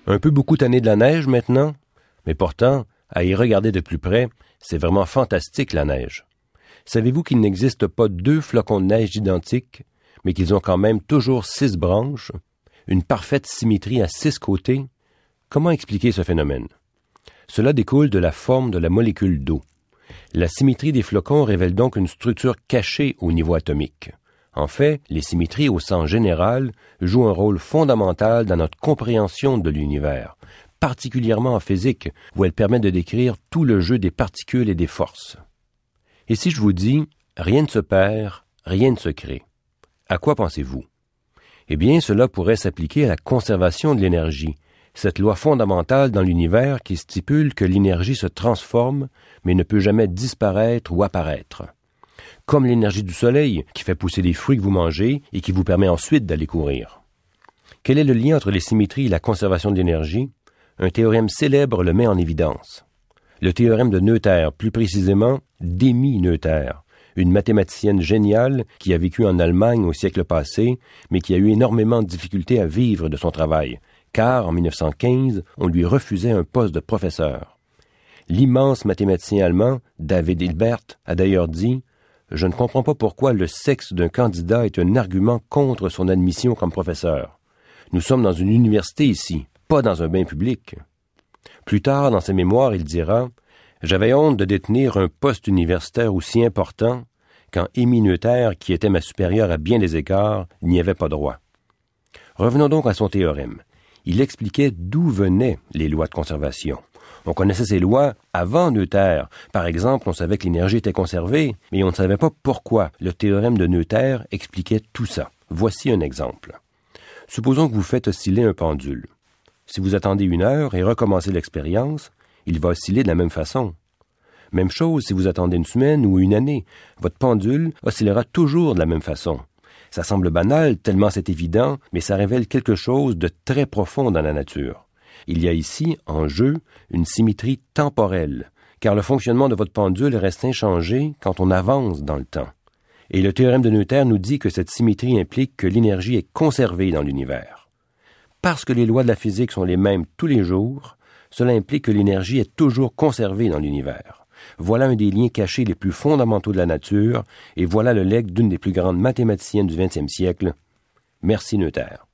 Un peu beaucoup tanné de la neige maintenant, mais pourtant, à y regarder de plus près, c'est vraiment fantastique la neige. Savez-vous qu'il n'existe pas 2 flocons de neige identiques, mais qu'ils ont quand même toujours 6 branches, une parfaite symétrie à 6 côtés? Comment expliquer ce phénomène? Cela découle de la forme de la molécule d'eau. La symétrie des flocons révèle donc une structure cachée au niveau atomique. En fait, les symétries au sens général jouent un rôle fondamental dans notre compréhension de l'univers, particulièrement en physique, où elles permettent de décrire tout le jeu des particules et des forces. Et si je vous dis « rien ne se perd, rien ne se crée », à quoi pensez-vous? Eh bien, cela pourrait s'appliquer à la conservation de l'énergie, cette loi fondamentale dans l'univers qui stipule que l'énergie se transforme, mais ne peut jamais disparaître ou apparaître. Comme l'énergie du soleil, qui fait pousser les fruits que vous mangez et qui vous permet ensuite d'aller courir. Quel est le lien entre les symétries et la conservation de l'énergie? Un théorème célèbre le met en évidence. Le théorème de Noether, plus précisément d'Emmy Noether, une mathématicienne géniale qui a vécu en Allemagne au siècle passé, mais qui a eu énormément de difficultés à vivre de son travail, car en 1915, on lui refusait un poste de professeur. L'immense mathématicien allemand, David Hilbert, a d'ailleurs dit « Je ne comprends pas pourquoi le sexe d'un candidat est un argument contre son admission comme professeur. Nous sommes dans une université ici, pas dans un bain public. » Plus tard, dans ses mémoires, il dira « J'avais honte de détenir un poste universitaire aussi important quand Emmy Noether, qui était ma supérieure à bien des égards, n'y avait pas droit. » Revenons donc à son théorème. Il expliquait d'où venaient les lois de conservation. On connaissait ces lois avant Noether. Par exemple, on savait que l'énergie était conservée, mais on ne savait pas pourquoi. Le théorème de Noether expliquait tout ça. Voici un exemple. Supposons que vous faites osciller un pendule. Si vous attendez 1 heure et recommencez l'expérience, il va osciller de la même façon. Même chose si vous attendez 1 semaine ou 1 année. Votre pendule oscillera toujours de la même façon. Ça semble banal, tellement c'est évident, mais ça révèle quelque chose de très profond dans la nature. Il y a ici, en jeu, une symétrie temporelle, car le fonctionnement de votre pendule reste inchangé quand on avance dans le temps. Et le théorème de Noether nous dit que cette symétrie implique que l'énergie est conservée dans l'univers. Parce que les lois de la physique sont les mêmes tous les jours, cela implique que l'énergie est toujours conservée dans l'univers. Voilà un des liens cachés les plus fondamentaux de la nature, et voilà le legs d'une des plus grandes mathématiciennes du XXe siècle. Merci Noether.